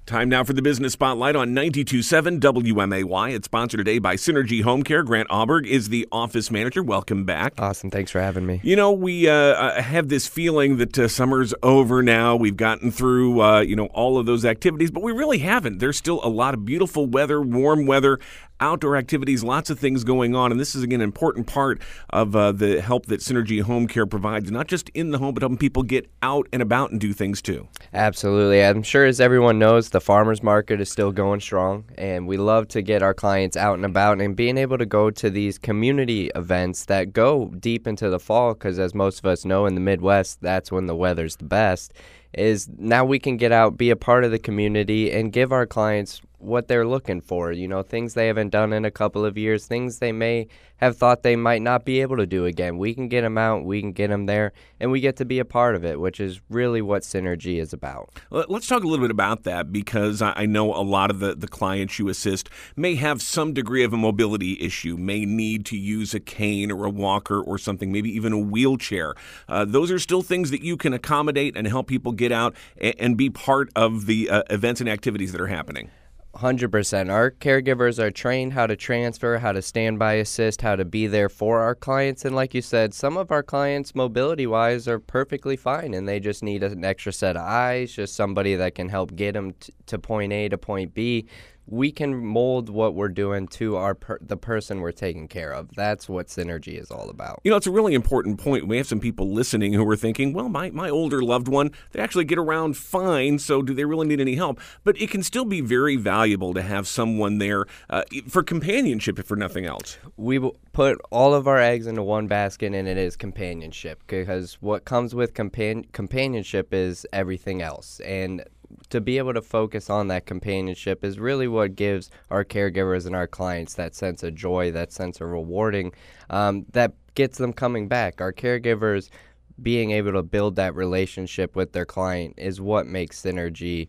Time now for the Business Spotlight on 92.7 WMAY. It's sponsored today by Synergy Home Care. Grant Auberg is the office manager. Welcome back. Awesome. Thanks for having me. You know, we have this feeling that summer's over now. We've gotten through, all of those activities, but we really haven't. There's still a lot of beautiful weather, warm weather, outdoor activities, lots of things going on. And this is, again, an important part of the help that Synergy Home Care provides, not just in the home, but helping people get out and about and do things too. Absolutely. I'm sure, as everyone knows, the farmers market is still going strong, and we love to get our clients out and about and being able to go to these community events that go deep into the fall, because as most of us know, in the Midwest, that's when the weather's the best. Is now we can get out, be a part of the community, and give our clients what they're looking for, things they haven't done in a couple of years, things they may have thought they might not be able to do again. We can get them out, we can get them there, and we get to be a part of it, which is really what Synergy is about. Let's talk a little bit about that, because I know a lot of the clients you assist may have some degree of a mobility issue, may need to use a cane or a walker or something, maybe even a wheelchair. Those are still things that you can accommodate and help people get out and be part of the events and activities that are happening. 100%. Our caregivers are trained how to transfer, how to standby assist, how to be there for our clients. And like you said, some of our clients, mobility-wise, are perfectly fine, and they just need an extra set of eyes, just somebody that can help get them to point A to point B. We can mold what we're doing to the person we're taking care of. That's what Synergy is all about. It's a really important point. We have some people listening who are thinking, well, my older loved one, they actually get around fine, so do they really need any help? But it can still be very valuable to have someone there for companionship, if for nothing else. We put all of our eggs into one basket, and it is companionship, because what comes with companionship is everything else. And to be able to focus on that companionship is really what gives our caregivers and our clients that sense of joy, that sense of rewarding, that gets them coming back. Our caregivers being able to build that relationship with their client is what makes Synergy.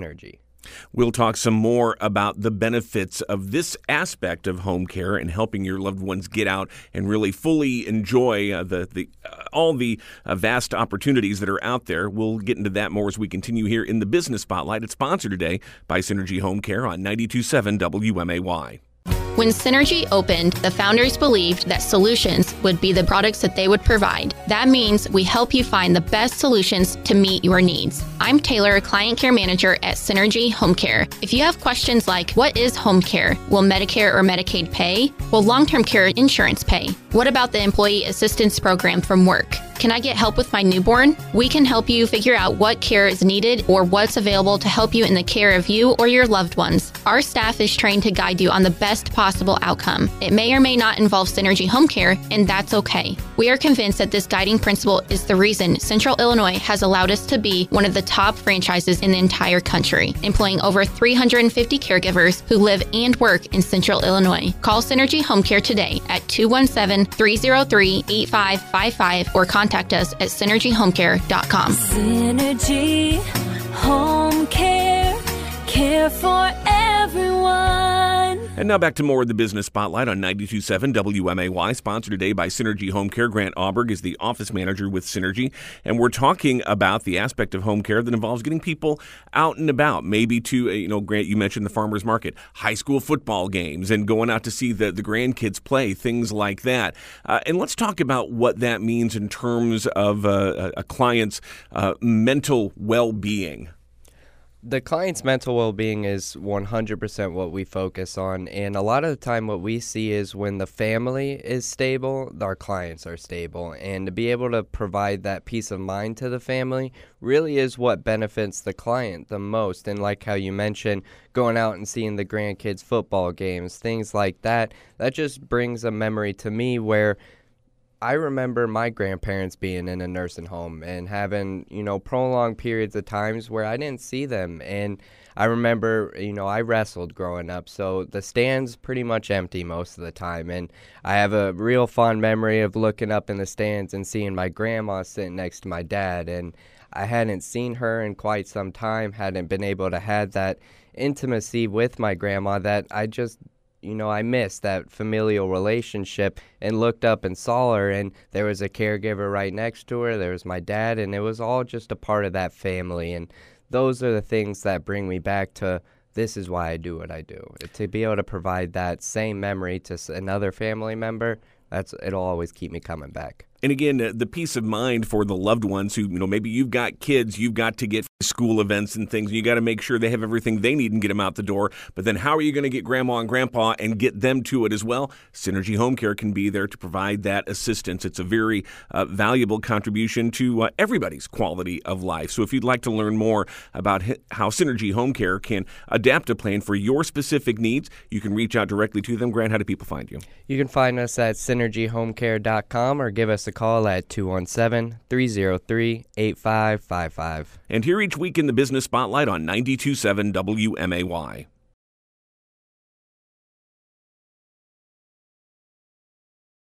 We'll talk some more about the benefits of this aspect of home care and helping your loved ones get out and really fully enjoy all the vast opportunities that are out there. We'll get into that more as we continue here in the Business Spotlight. It's sponsored today by Synergy Home Care on 92.7 WMAY. When Synergy opened, the founders believed that solutions would be the products that they would provide. That means we help you find the best solutions to meet your needs. I'm Taylor, Client Care Manager at Synergy Home Care. If you have questions like, what is home care? Will Medicare or Medicaid pay? Will long-term care insurance pay? What about the Employee Assistance Program from work? Can I get help with my newborn? We can help you figure out what care is needed or what's available to help you in the care of you or your loved ones. Our staff is trained to guide you on the best possible outcome. It may or may not involve Synergy Home Care, and that's okay. We are convinced that this guiding principle is the reason Central Illinois has allowed us to be one of the top franchises in the entire country, employing over 350 caregivers who live and work in Central Illinois. Call Synergy Home Care today at 217-303-8555 or contact us at synergyhomecare.com. Synergy Home Care, care for everyone. And now back to more of the Business Spotlight on 92.7 WMAY, sponsored today by Synergy Home Care. Grant Auberg is the office manager with Synergy, and we're talking about the aspect of home care that involves getting people out and about, maybe to, Grant, you mentioned the farmers market, high school football games, and going out to see the grandkids play, things like that. And let's talk about what that means in terms of a client's mental well-being. The client's mental well-being is 100% what we focus on, and a lot of the time what we see is when the family is stable, our clients are stable, and to be able to provide that peace of mind to the family really is what benefits the client the most. And like how you mentioned, going out and seeing the grandkids' football games, things like that, that just brings a memory to me where I remember my grandparents being in a nursing home and having, prolonged periods of times where I didn't see them. And I remember, I wrestled growing up, so the stand's pretty much empty most of the time. And I have a real fond memory of looking up in the stands and seeing my grandma sitting next to my dad. And I hadn't seen her in quite some time, hadn't been able to have that intimacy with my grandma that I just I missed that familial relationship, and looked up and saw her, and there was a caregiver right next to her. There was my dad, and it was all just a part of that family. And those are the things that bring me back to this is why I do what I do. To be able to provide that same memory to another family member, it'll always keep me coming back. And again, the peace of mind for the loved ones who, maybe you've got kids, you've got to get school events and things. You got to make sure they have everything they need and get them out the door. But then how are you going to get grandma and grandpa and get them to it as well? Synergy Home Care can be there to provide that assistance. It's a very valuable contribution to everybody's quality of life. So if you'd like to learn more about how Synergy Home Care can adapt a plan for your specific needs, you can reach out directly to them. Grant, how do people find you? You can find us at synergyhomecare.com or give us a call at 217-303-8555. And here each week in the Business Spotlight on 92.7 WMAY.